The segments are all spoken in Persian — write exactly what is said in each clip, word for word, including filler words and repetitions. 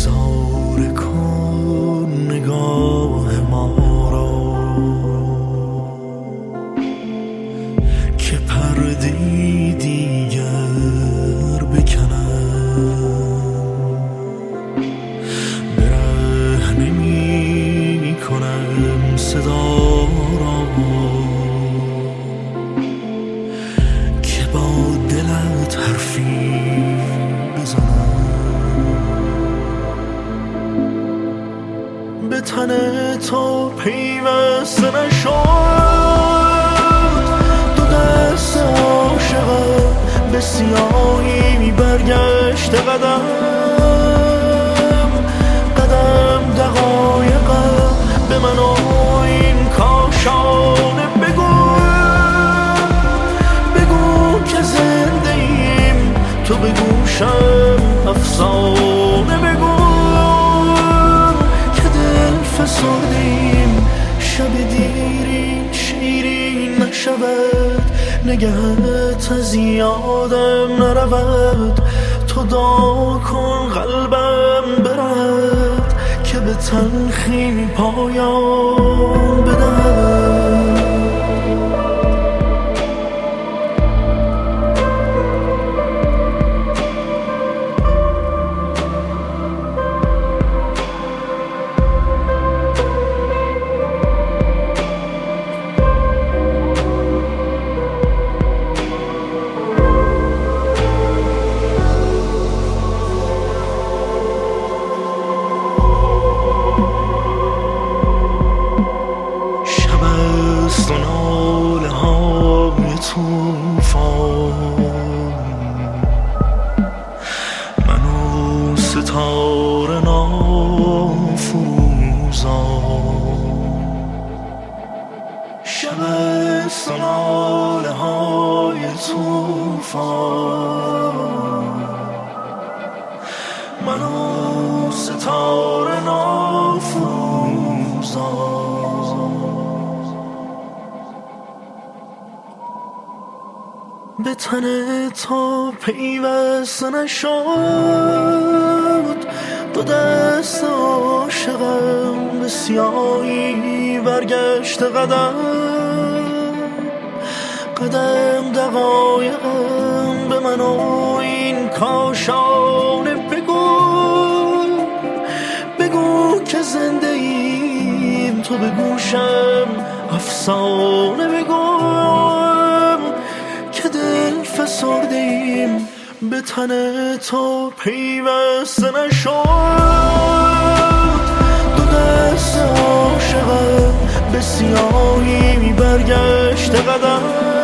بیزار کن نگاه ما را که پرده‌ای دیگر بکنم. برهنه می کنم صدا را که با دلت حرفی بزنم. به تن تو پیوسته نشد دو دست عاشقم، به سیاهی برگشت قدم قدم دقایقم به من و این کاشانه بگو بگو که زنده ایم، تو به گوشم افسانه بگو که دل فسردیم، شب دیرین شیرین نشود، نگهت از یادم نرود. تو دعا کن قلبم برد که به تلخی پایان بدهد. ناله های توفان منو ستاره نافروزان، شب ناله های توفان منو ستاره نافروزان. به تن تو پیوسته نشد دو دست عاشقم، به سیاهی برگشت قدم قدم دقایقم به من و این کاشانه بگو بگو که زنده ایم، تو به گوشم افسانه بگو که دل فسرده ایم، به تن تو پیوسته نشد دو دست عاشقم، به سیاهی برگشت قدم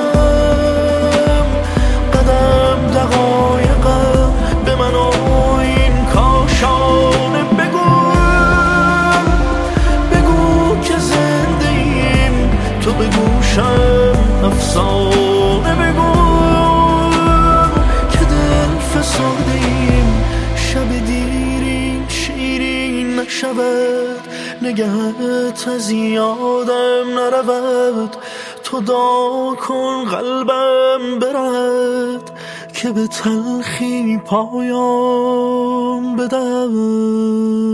قدم دقایقم به من و این کاشانه بگو بگو که زنده ایم، تو به گوشم افسانه بگو که دل فسرده ایم، شب دیرین شیرین نشود، نگهت از یادم نرود. تو دعا کن قلبم برد که به تلخی پایان بدهد.